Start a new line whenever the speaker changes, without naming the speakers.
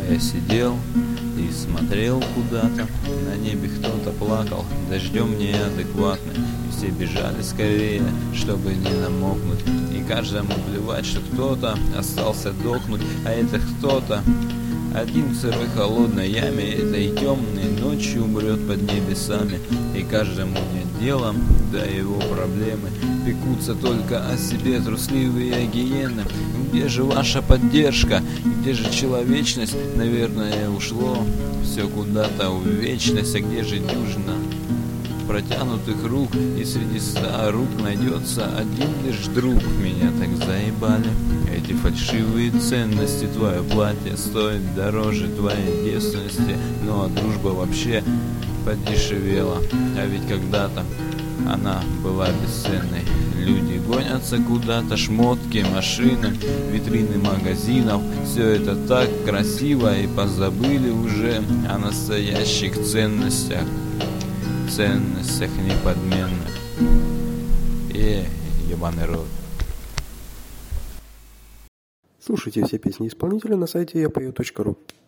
Я сидел и смотрел куда-то, на небе кто-то плакал, дождем неадекватный, и все бежали скорее, чтобы не намокнуть, и каждому плевать, что кто-то остался дохнуть, а это кто-то один в сырой холодной яме, этой темной ночью умрет под небесами, и каждому нет дела до его проблемы. Пекутся только о себе трусливые гиены. Где же ваша поддержка? Где же человечность? Наверное, ушло все куда-то в вечность. А где же дюжина протянутых рук? И среди 100 рук найдется один лишь друг. Меня так заебали эти фальшивые ценности. Твое платье стоит дороже твоей девственности, ну а дружба вообще подешевела. А ведь когда-то она была бесценной. Люди гонятся куда-то, шмотки, машины, витрины магазинов. Все это так красиво, и позабыли уже о настоящих ценностях. Ценностях неподменных. Ебаный рот.
Слушайте все песни исполнителя на сайте yapeo.ru.